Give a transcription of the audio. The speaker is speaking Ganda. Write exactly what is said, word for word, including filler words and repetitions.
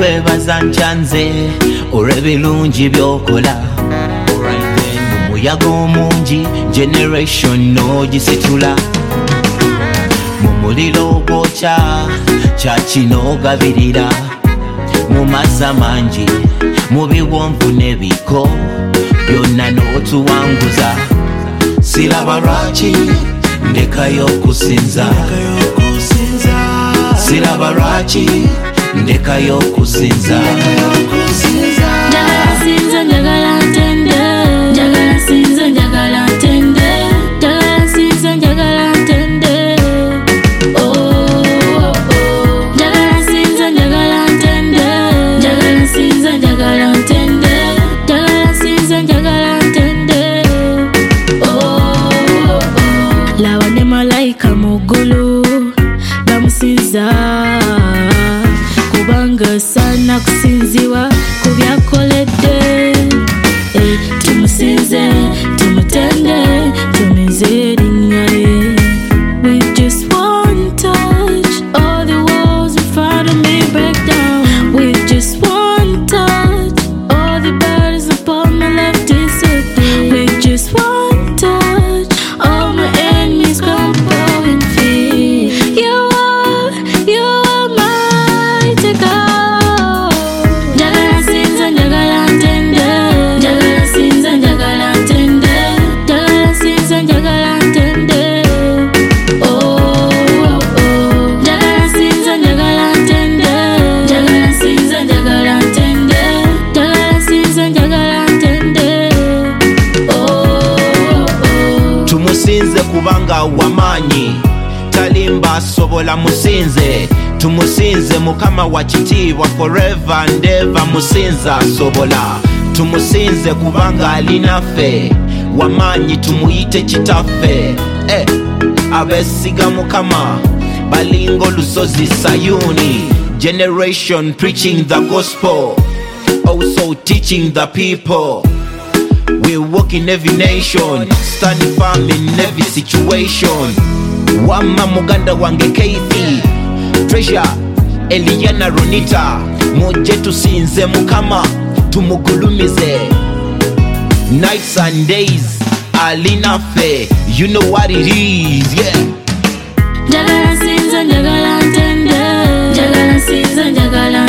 nkwebaza ncyanze olw'ebirungi by'okola mu muyaga omungi generation n'ogisitula mu muliro ogwokya kyakino ogabirira mu mazzi amangi mu biwonvu n'ebiko byonna n'otuwanguza siraba lwaki ndekayo okusinza siraba lwaki ndekayo okusinza njagala sinza njagala ntende njagala sinza njagala ntende njagala sinza njagala ntende oh oh njagala sinza njagala ntende njagala sinza njagala ntende njagala sinza njagala ntende oh lawa ne malaika mu ggulu bamusinza kubanga sana kusinziwa kubyakoledde eh, tumusinze tumutende tumize erinnya lye with just one touch all the walls in front of me break down with just one touch all the burdens upon my left disappear with just one touch all my enemies come blowing fear you are you are my to go njagala sinza njagala ntende njagala sinza njagala ntende njagala sinza njagala ntende oh oh njagala sinza njagala ntende njagala sinza njagala ntende njagala sinza njagala ntende oh tumusinze kubanga wamaanyi talimba sobola musinze tumusinze mukama wa kitiibwa forever and ever musinza sobola tumusinze kubanga alinaffe wamaanyi tumuyite kitaffe eh, abesiga mukama balinga olusozi sayuni generation preaching the gospel also teaching the people we walk in every nation standing firm in every situation wama muganda wange Keith Treasure Eliana Ronita muje tusinze mukama tumugulumize nights and days alina fe you know what it is yeah njagala sinza njagala ntende njagala sinza njagala